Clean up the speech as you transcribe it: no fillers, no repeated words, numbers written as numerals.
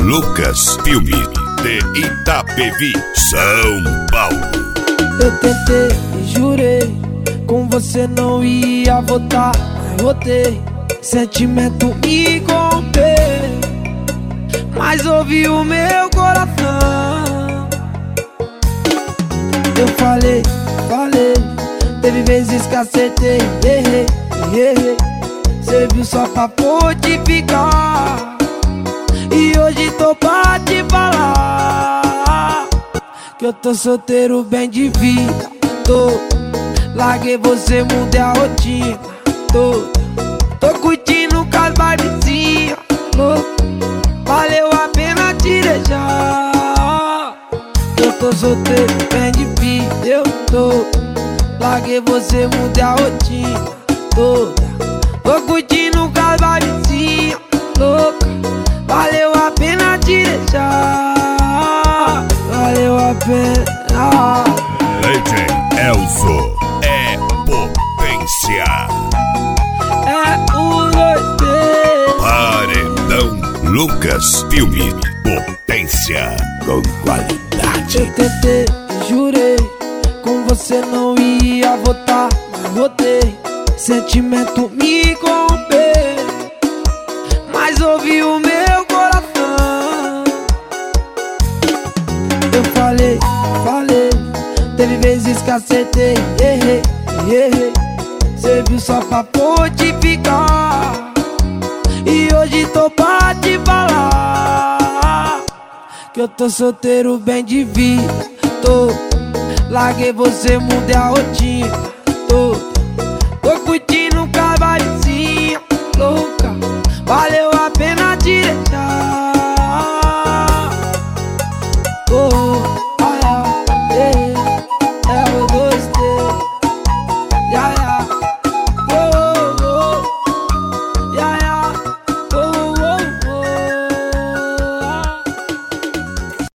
Lucas Filme de Itapevi, São Paulo. Eu tentei e jurei, com você não ia voltar, mas voltei. Sentimento me corrompeu, mas ouvi o meu coração. Eu falei, teve vezes que acertei, errei. Cê viu só pra fortificar, e hoje tô pra te falar que eu tô solteiro bem de vida. Larguei você, mudei a rotina. Tô curtindo com as barbezinhas. Valeu a pena te deixar. Eu tô solteiro bem de vida. Larguei você, mudei a rotina. Tô curtindo com as barbezinhas. Valeu a pena te deixar. Valeu a pena. DJ Elzo é potência. É o 2D. Paredão Lucas Filme, potência com qualidade. Eu tentei e jurei, com você não ia voltar, mas voltei. Sentimento me corrompeu, mas ouvi o meu coração. Eu falei, teve vezes que acertei, errei. Cê viu só pra fortificar, e hoje tô pra te falar que eu tô solteiro bem de vida. Larguei você, mudei a rotina.